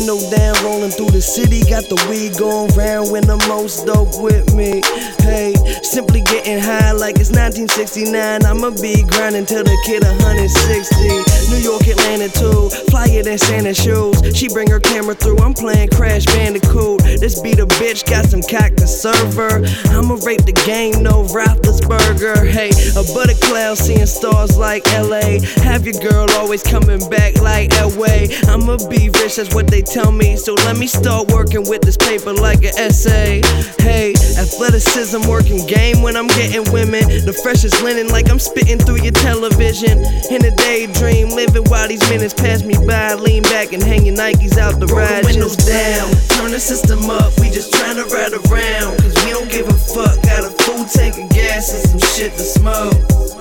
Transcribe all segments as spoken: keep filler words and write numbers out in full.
window down, rolling through the city. Got the weed going round when the most dope with me. Hey, simply getting high like it's nineteen sixty-nine. I'ma be grinding till the kid one hundred sixty. New York, Atlanta too, flyer than Santa shoes. She bring her camera through, I'm playing Crash Bandicoot. This be the bitch, got some cock to serve her. I'ma rape the game, no Roethlisberger. Hey, a butter cloud seeing stars like L A. Have your girl always coming back like L A. I'ma be rich, that's what they tell me. So let me start working with this paper like an essay. Hey, athleticism working game when I'm getting women. The freshest linen like I'm spitting through your television. In a daydream, living while these minutes pass me by. Lean back and hang your Nikes out the ride. Roll the windows down, turn the system up. We just tryna ride around, cause we don't give a fuck. Got a full tank of gas and some shit to smoke.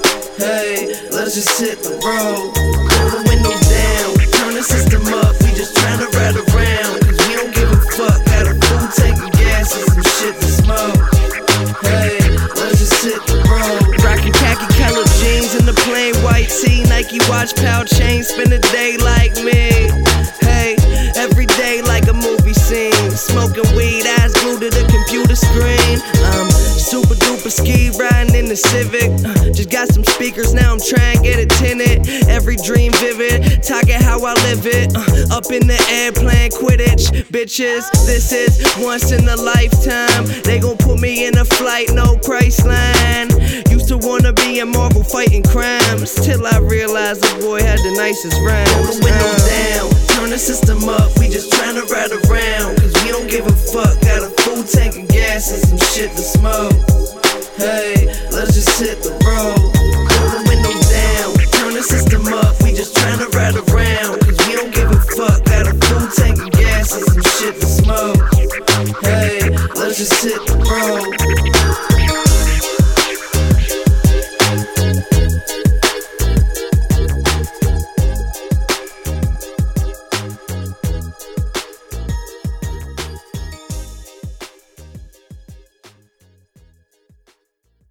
Hey, let's just hit the road. Roll the windows down, turn the system up. We just tryna ride around, cause we don't give a fuck. Got a full tank of gas and some shit to smoke. Hey, let's just hit the road. Rockin' khaki colored jeans and the plain white tee. Nike watch, power chain, spend a day like me. Hey, every day like a movie scene. Smoking weed, eyes glued to the computer screen. I'm super duper ski riding in the Civic. uh, Just got some speakers, now I'm trying to get it tinted. Every dream vivid, talking how I live it. uh, Up in the air playing Quidditch. Bitches, this is once in a lifetime. They gon' put me in a flight, no price line. Used to wanna be in Marvel fighting crimes, till I realized the boy had the nicest rhymes. Roll the windows down, turn the system up. We just tryna ride around, cause we don't give a fuck. Got a full tank of gas and some shit to smoke. Hey, let's just hit the road. Roll the windows down, turn the system up. We just tryna ride around, cause we don't give a fuck. Got a full tank of gas and some shit to smoke. Hey, let's just hit the